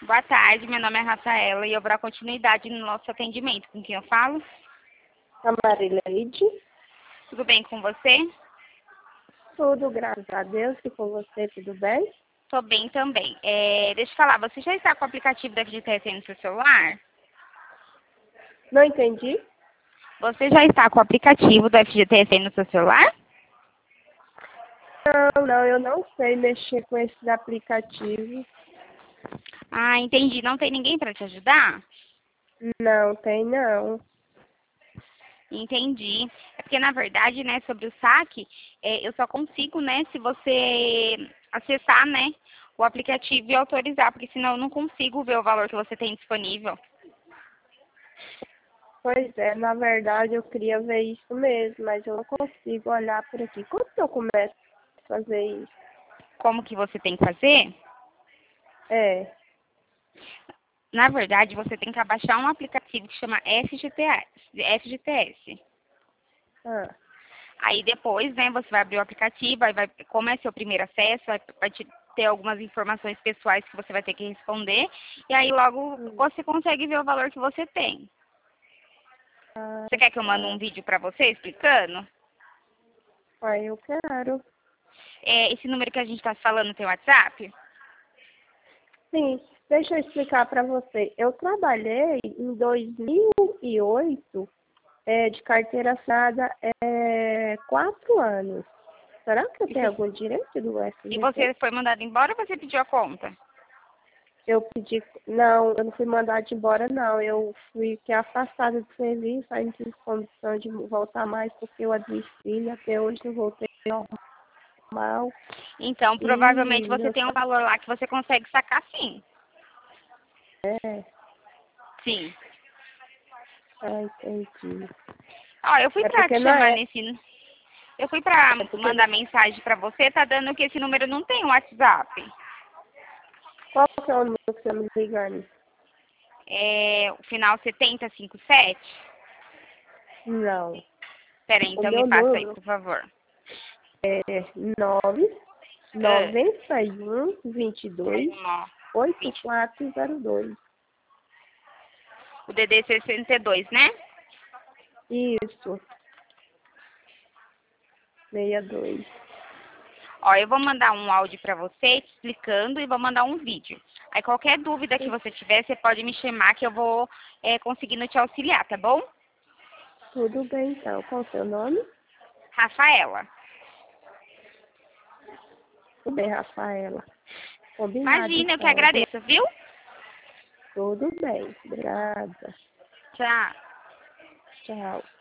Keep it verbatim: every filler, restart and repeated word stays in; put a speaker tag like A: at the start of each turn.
A: Boa tarde, meu nome é Rafaela e eu vou dar continuidade no nosso atendimento. Com quem eu falo?
B: A Marileide.
A: Tudo bem com você?
B: Tudo, graças a Deus. E com você, tudo bem?
A: Tô bem também. É, deixa eu falar, você já está com o aplicativo da F G T S no seu celular?
B: Não entendi.
A: Você já está com o aplicativo da F G T S no seu celular?
B: Não, não, eu não sei mexer com esses aplicativos.
A: Ah, entendi. Não tem ninguém para te ajudar?
B: Não, tem não.
A: Entendi. É porque, na verdade, né, sobre o saque, é, eu só consigo, né, se você acessar, né, o aplicativo e autorizar, porque senão eu não consigo ver o valor que você tem disponível.
B: Pois é, na verdade eu queria ver isso mesmo, mas eu não consigo olhar por aqui. Quando eu começo a fazer isso?
A: Como que você tem que fazer?
B: É.
A: Na verdade, você tem que abaixar um aplicativo que chama F G T S. F G T S.
B: Ah,
A: Aí depois, né, você vai abrir o aplicativo, aí vai, como é seu primeiro acesso, vai, vai te ter algumas informações pessoais que você vai ter que responder, e aí logo
B: hum,
A: você consegue ver o valor que você tem.
B: ah,
A: Você quer que eu mande um
B: tá.
A: vídeo pra você explicando?
B: Aí eu quero.
A: É, esse número que a gente está falando tem WhatsApp?
B: Sim, deixa eu explicar para você. Eu trabalhei em dois mil e oito é, de carteira assinada é, quatro anos. Será que eu
A: E,
B: tenho
A: você,
B: algum direito do
A: e
B: F G T?
A: você foi mandado embora ou você pediu a conta?
B: Eu pedi, não, eu não fui mandada embora, não. Eu fui que afastada do serviço, aí não tive condição de voltar mais porque eu adoeci, até hoje não voltei normal.
A: Então,
B: E
A: provavelmente você
B: meu
A: tem um valor lá que você consegue sacar sim.
B: é,
A: Sim.
B: ah, entendi.
A: Ó, eu fui
B: É
A: pra te
B: porque não
A: chamar
B: é,
A: nesse... Eu fui pra
B: é porque
A: mandar mensagem pra você, tá dando que esse número não tem WhatsApp.
B: qual que é o número que você tá me ligando?
A: É o final setenta cinquenta e sete.
B: Não.
A: Pera aí,
B: O
A: então me
B: meu
A: passa aí,
B: número
A: por favor.
B: é nove
A: Ah,
B: nove um vinte e dois oito quatro zero dois.
A: o D D sessenta e dois, né?
B: Isso, sessenta e dois.
A: Ó, eu vou mandar um áudio pra você te explicando e vou mandar um vídeo. Aí qualquer dúvida que você tiver, você pode me chamar que eu vou é, conseguindo te auxiliar, tá bom?
B: Tudo bem, então. Qual o seu nome?
A: Rafaela.
B: Tudo bem, Rafaela. Combinado,
A: Imagina, eu que
B: então.
A: agradeço, viu?
B: Tudo bem. Obrigada.
A: Tchau.
B: Tchau.